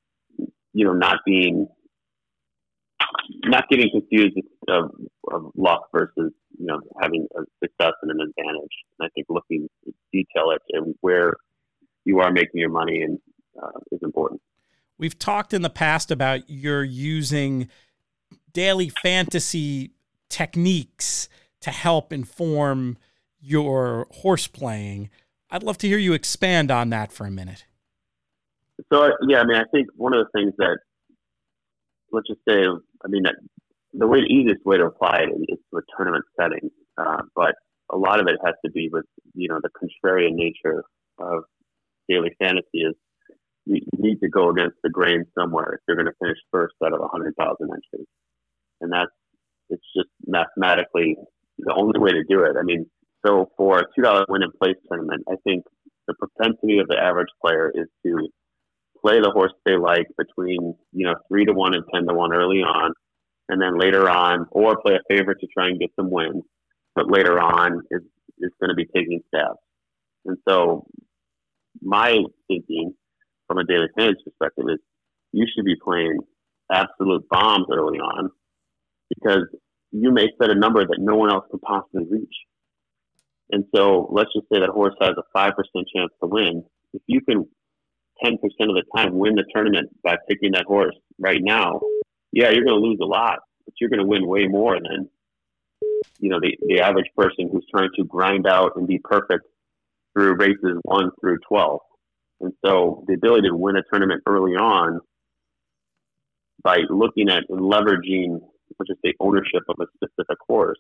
Speaker 2: not getting confused of luck versus, having a success and an advantage. And I think looking in detail at where you are making your money and is important.
Speaker 1: We've talked in the past about your using daily fantasy techniques to help inform your horse playing. I'd love to hear you expand on that for a minute.
Speaker 2: So, yeah, I think one of the things that, let's just say, the easiest way to apply it is to a tournament setting. But a lot of it has to be with, the contrarian nature of daily fantasy is you need to go against the grain somewhere if you're going to finish first out of 100,000 entries. And it's just mathematically the only way to do it. So for a $2 win and place tournament, I think the propensity of the average player is to play the horse they like between, 3-1 and 10-1 early on, and then later on, or play a favorite to try and get some wins, but later on is going to be taking stabs. And so my thinking from a daily fantasy perspective is you should be playing absolute bombs early on, because you may set a number that no one else could possibly reach. And so let's just say that horse has a 5% chance to win. If you can 10% of the time win the tournament by picking that horse right now, yeah, you're going to lose a lot, but you're going to win way more than, the average person who's trying to grind out and be perfect through races 1 through 12. And so the ability to win a tournament early on by looking at and leveraging, let's just say, ownership of a specific horse,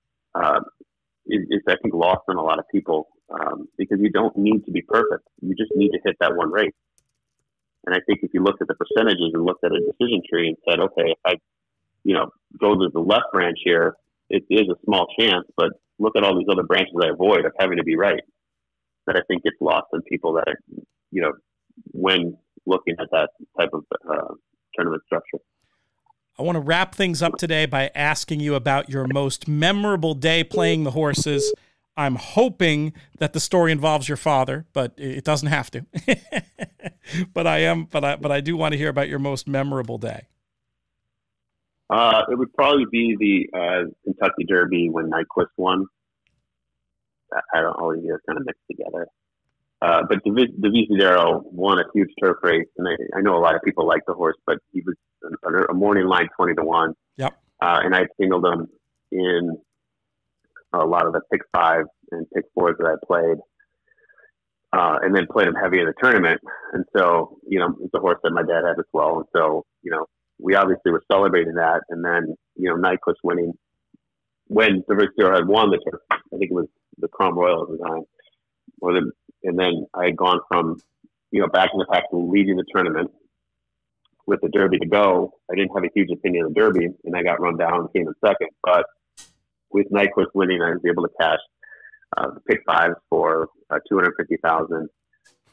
Speaker 2: is I think lost on a lot of people, because you don't need to be perfect. You just need to hit that one race. And I think if you looked at the percentages and looked at a decision tree and said, okay, if I, go to the left branch here, it is a small chance, but look at all these other branches I avoid of having to be right. That I think gets lost on people that are, when looking at that type of tournament structure.
Speaker 1: I want to wrap things up today by asking you about your most memorable day playing the horses. I'm hoping that the story involves your father, but it doesn't have to. But I do want to hear about your most memorable day.
Speaker 2: It would probably be the Kentucky Derby when Nyquist won. I don't always get kind of mixed together. But Dovizioso won a huge turf race, and I know a lot of people like the horse, but he was a morning line 20-1.
Speaker 1: Yep.
Speaker 2: And I singled him in a lot of the pick 5 and pick 4s that I played, and then played him heavy in the tournament. And so, it's a horse that my dad had as well. And so, we obviously were celebrating that. And then, Nyquist winning when Dovizioso had won the turf. I think it was the Crom Royal at the time. And then I had gone from, back in the pack to leading the tournament with the Derby to go. I didn't have a huge opinion of the Derby, and I got run down and came in second. But with Nyquist winning, I was able to cash the pick 5s for $250,000.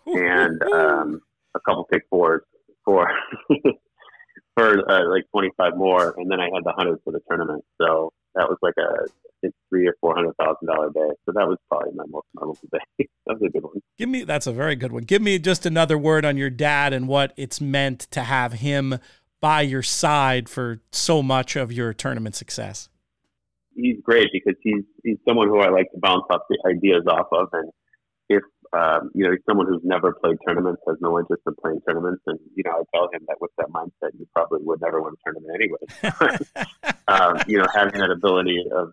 Speaker 2: and a couple pick fours for for like 25 more, and then I had the 100 for the tournament. So that was like a $300,000 or $400,000 day. So that was probably my most memorable day. That was a good one.
Speaker 1: That's a very good one. Give me just another word on your dad and what it's meant to have him by your side for so much of your tournament success.
Speaker 2: He's great because he's someone who I like to bounce off the ideas off of, and if he's someone who's never played tournaments, has no interest in playing tournaments, and I tell him that with that mindset, you probably would never win a tournament anyway. Having that ability of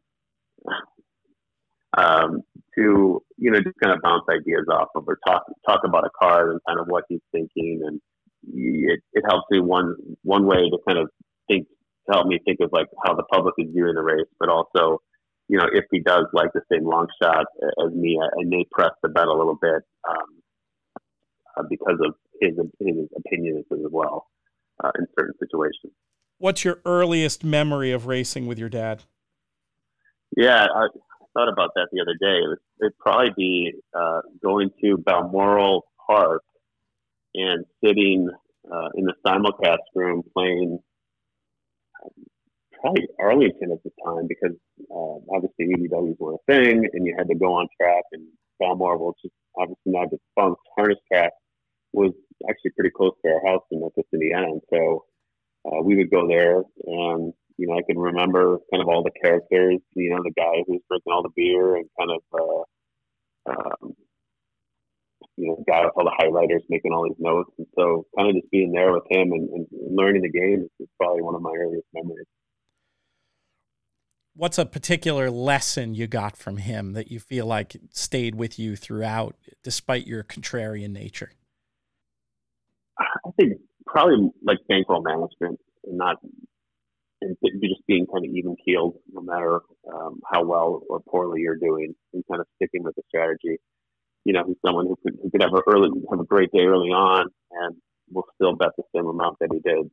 Speaker 2: to just kind of bounce ideas off of, or talk about a card and kind of what he's thinking, and it helps me one way to kind of think. Help me think of like how the public is viewing the race, but also, if he does like the same long shot as me, I may press the bet a little bit because of his opinions as well in certain situations.
Speaker 1: What's your earliest memory of racing with your dad?
Speaker 2: Yeah, I thought about that the other day. It'd probably be going to Balmoral Park and sitting in the simulcast room playing probably Arlington at the time, because obviously EDWs were a thing, and you had to go on track, and Balmoral, which is obviously now defunct harness track, was actually pretty close to our house in Memphis, Indiana. And so we would go there, and I can remember kind of all the characters, the guy who's drinking all the beer, and kind of guy with all the highlighters making all these notes. And so kind of just being there with him and learning the game is probably one of my earliest memories.
Speaker 1: What's a particular lesson you got from him that you feel like stayed with you throughout, despite your contrarian nature?
Speaker 2: I think probably like bankroll management, and just being kind of even keeled, no matter how well or poorly you're doing, and kind of sticking with the strategy. He's someone who could have a great day early on, and will still bet the same amount that he did,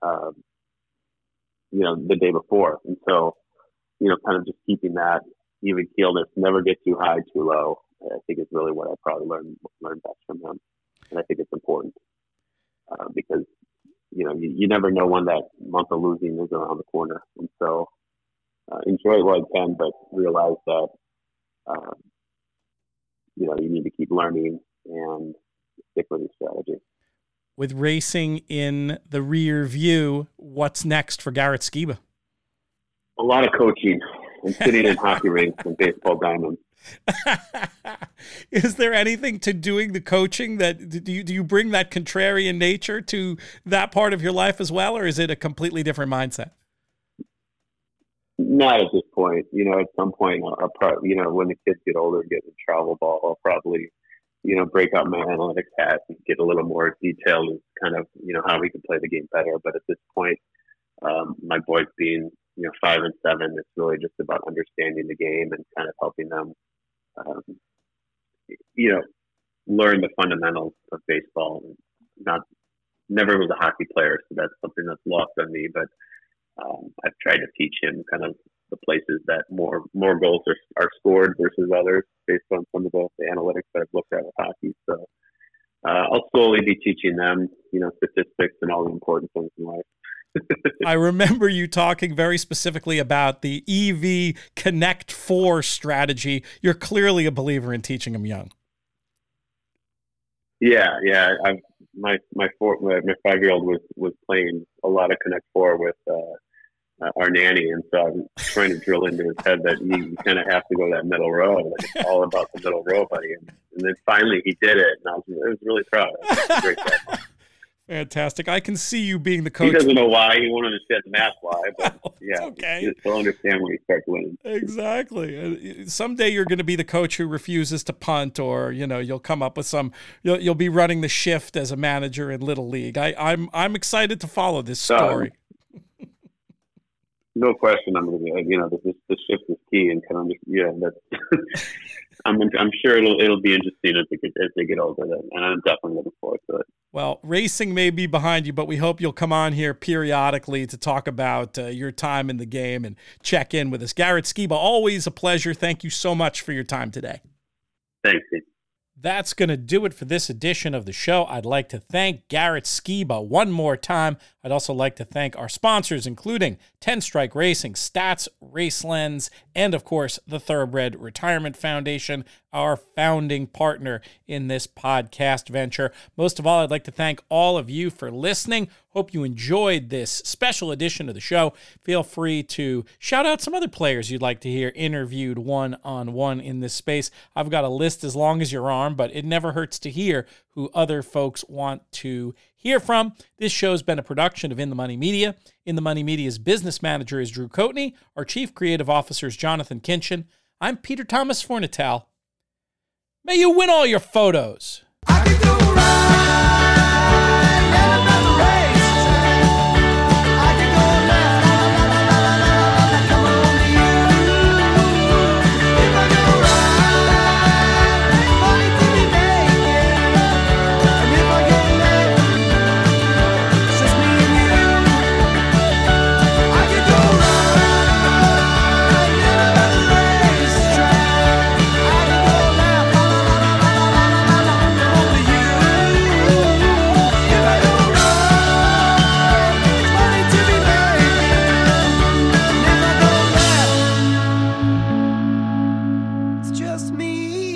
Speaker 2: the day before. And so, kind of just keeping that even keelness, never get too high, too low, I think is really what I probably learned best from him. And I think it's important because, you never know when that month of losing is around the corner. And so enjoy it while you can, but realize that, you need to keep learning and stick with your strategy.
Speaker 1: With racing in the rear view, what's next for Garrett Skiba?
Speaker 2: A lot of coaching and sitting in hockey rinks and baseball diamonds.
Speaker 1: Is there anything to doing the coaching that do you bring that contrarian nature to that part of your life as well, or is it a completely different mindset?
Speaker 2: Not at this point. At some point, I'll probably, when the kids get older and get in travel ball, I'll probably, break out my analytics hat and get a little more detailed and kind of, how we can play the game better. But at this point, my boys being, 5 and 7, it's really just about understanding the game and kind of helping them, learn the fundamentals of baseball. Never was a hockey player, so that's something that's lost on me. But I've tried to teach him kind of the places that more goals are scored versus others based on some of the analytics that I've looked at with hockey. So I'll slowly be teaching them, statistics and all the important things in life.
Speaker 1: I remember you talking very specifically about the EV Connect 4 strategy. You're clearly a believer in teaching them young.
Speaker 2: Yeah. My 5-year-old was playing a lot of Connect 4 with our nanny, and so I'm trying to drill into his head that you kind of have to go that middle row. Like, it's all about the middle row, buddy. And then finally he did it, and I was really proud. It was a great guy.
Speaker 1: Fantastic. I can see you being the coach.
Speaker 2: He doesn't know why. He won't understand the math why, but yeah,
Speaker 1: okay.
Speaker 2: He'll understand when he starts winning.
Speaker 1: Exactly. Someday you're going to be the coach who refuses to punt, or you'll come up with you'll be running the shift as a manager in Little League. I'm excited to follow this story.
Speaker 2: No question. I'm going to, the shift is key, and kind of, that's. I'm sure it'll be interesting as they get older, and I'm definitely looking forward to it.
Speaker 1: Well, racing may be behind you, but we hope you'll come on here periodically to talk about your time in the game and check in with us. Garrett Skiba, always a pleasure. Thank you so much for your time today.
Speaker 2: Thanks, Steve.
Speaker 1: That's going to do it for this edition of the show. I'd like to thank Garrett Skiba one more time. I'd also like to thank our sponsors, including 10 Strike Racing, Stats, Racelens, and of course, the Thoroughbred Retirement Foundation, our founding partner in this podcast venture. Most of all, I'd like to thank all of you for listening. Hope you enjoyed this special edition of the show. Feel free to shout out some other players you'd like to hear interviewed one-on-one in this space. I've got a list as long as your arm, but it never hurts to hear who other folks want to hear from. This show's been a production of In the Money Media. In the Money Media's business manager is Drew Coatney. Our chief creative officer is Jonathan Kinchin. I'm Peter Thomas Fornatale. May you win all your photos.
Speaker 3: I could go right and another race. I could go left, come on to you. If I go right, money to be making. And if I go left, it's just me and you. I could go right and another racetrack. I could go left, come on to you. If I go right, money to be making. And if I go left, it's just me